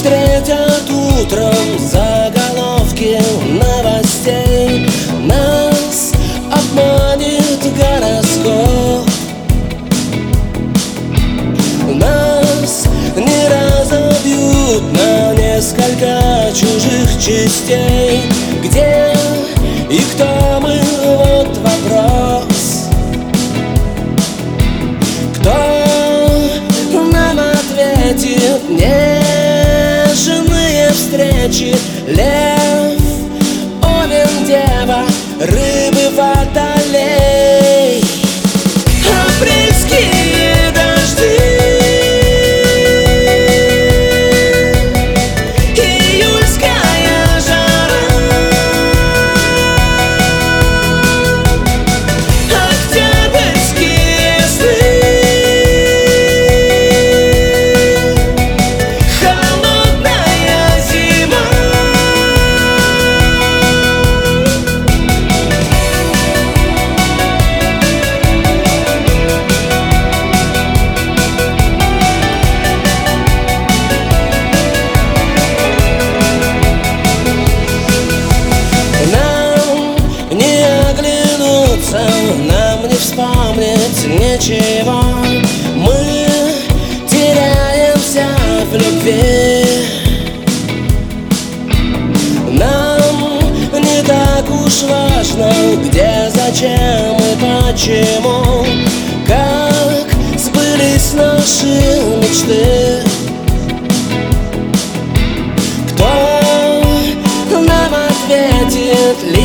встретят утром заголовки новостей. Нас обманет гороскоп, нас не разобьют на несколько чужих частей. Где и кто мы, вот вопрос. Кто нам ответит? Нежные встречи, лев, овен, дева, рыбы, водолей. Апрельские дожди, июльская жара, октябрьские сны, холодная зима. Нам не вспомнить ничего, мы теряемся в любви. Нам не так уж важно, где, зачем и почему, как сбылись наши мечты. Кто нам ответит?